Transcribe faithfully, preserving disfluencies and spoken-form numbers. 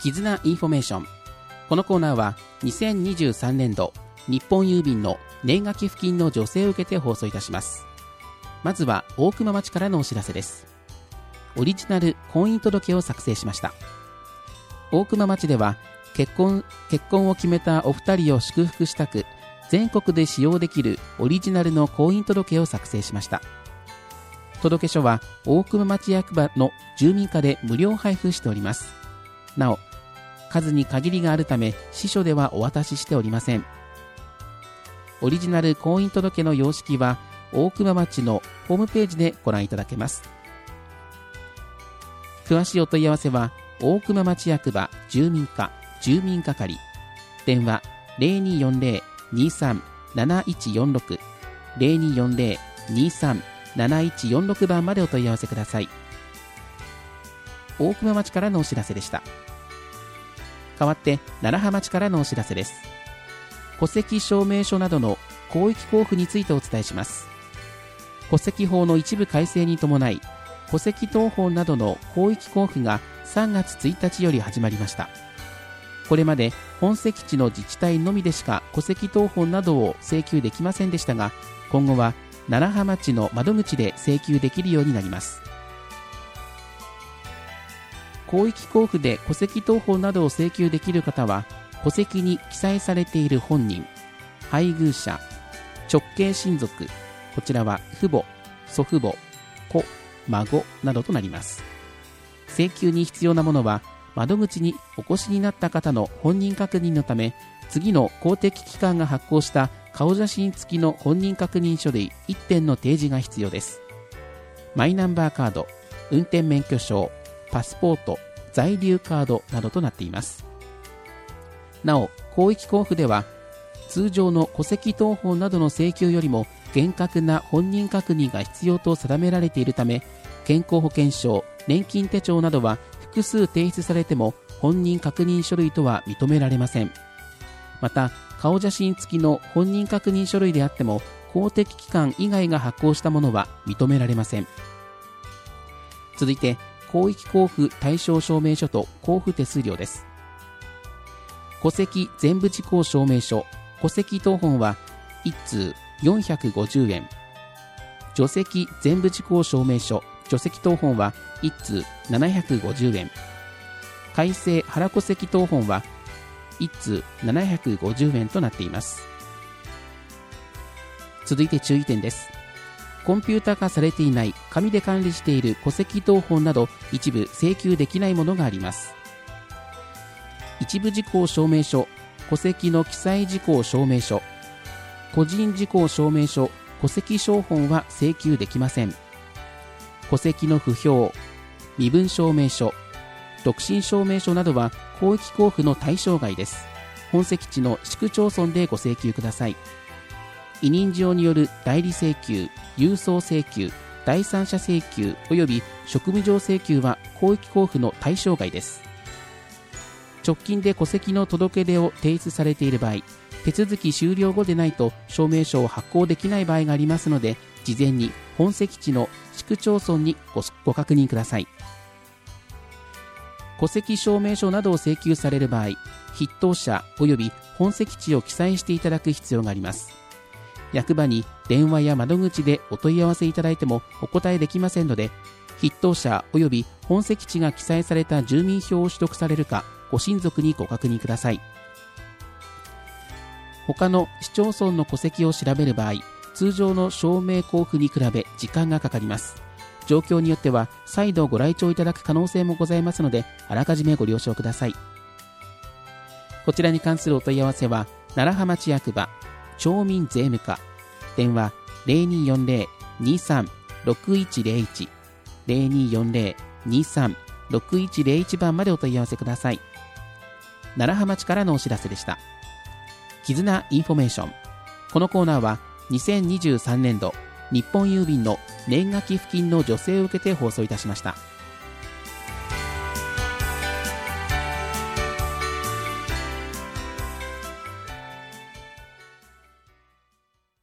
絆インフォメーション。このコーナーはにせんにじゅうさんねんど日本郵便の年賀寄付金の助成を受けて放送いたします。まずは大熊町からのお知らせです。オリジナル婚姻届を作成しました。大熊町では結婚、結婚を決めたお二人を祝福したく、全国で使用できるオリジナルの婚姻届を作成しました。届書は大熊町役場の住民課で無料配布しております。なお、数に限りがあるため司書ではお渡ししておりません。オリジナル婚姻届の様式は大熊町のホームページでご覧いただけます。詳しいお問い合わせは大熊町役場住民課住民係、電話 ゼロにーよんゼロ にーさん なないちよんろく ゼロにーよんゼロ にーさん なないちよんろく 番までお問い合わせください。大熊町からのお知らせでした。代わって楢葉町からのお知らせです。戸籍証明書などの広域交付についてお伝えします。戸籍法の一部改正に伴い、戸籍謄本などの広域交付がさんがつついたちより始まりました。これまで本籍地の自治体のみでしか戸籍謄本などを請求できませんでしたが、今後は楢葉町の窓口で請求できるようになります。広域交付で戸籍謄本などを請求できる方は、戸籍に記載されている本人、配偶者、直系親族、こちらは父母、祖父母、子、孫などとなります。請求に必要なものは、窓口にお越しになった方の本人確認のため、次の公的機関が発行した顔写真付きの本人確認書類いってんの提示が必要です。マイナンバーカード、運転免許証、パスポート、在留カードなどとなっています。なお、広域交付では通常の戸籍謄本などの請求よりも厳格な本人確認が必要と定められているため、健康保険証、年金手帳などは複数提出されても本人確認書類とは認められません。また、顔写真付きの本人確認書類であっても公的機関以外が発行したものは認められません。続いて、広域交付対象証明書と交付手数料です。戸籍全部事項証明書、戸籍謄本はいっつうよんひゃくごじゅうえん、除籍全部事項証明書、除籍謄本はいっつうななひゃくごじゅうえん、改正原戸籍謄本はいっつうななひゃくごじゅうえんとなっています。続いて注意点です。コンピュータ化されていない紙で管理している戸籍謄本など一部請求できないものがあります。一部事項証明書、戸籍の記載事項証明書、個人事項証明書、戸籍抄本は請求できません。戸籍の不評、身分証明書、独身証明書などは広域交付の対象外です。本籍地の市区町村でご請求ください。委任状による代理請求、郵送請求、第三者請求及び職務上請求は広域交付の対象外です。直近で戸籍の届け出を提出されている場合、手続き終了後でないと証明書を発行できない場合がありますので、事前に本籍地の市区町村に ご, ご確認ください。戸籍証明書などを請求される場合、筆頭者及び本籍地を記載していただく必要があります。役場に電話や窓口でお問い合わせいただいてもお答えできませんので、筆頭者及び本籍地が記載された住民票を取得されるか、ご親族にご確認ください。他の市町村の戸籍を調べる場合、通常の証明交付に比べ時間がかかります。状況によっては再度ご来庁いただく可能性もございますので、あらかじめご了承ください。こちらに関するお問い合わせは楢葉町役場町民税務課、電話 ゼロにーよんゼロ にーさん ろくいちゼロいち ゼロにーよんゼロ にーさん ろくいちゼロいち 番までお問い合わせください。楢葉町からのお知らせでした。絆インフォメーション。このコーナーはにせんにじゅうさんねんど日本郵便の年賀寄付金の助成を受けて放送いたしました。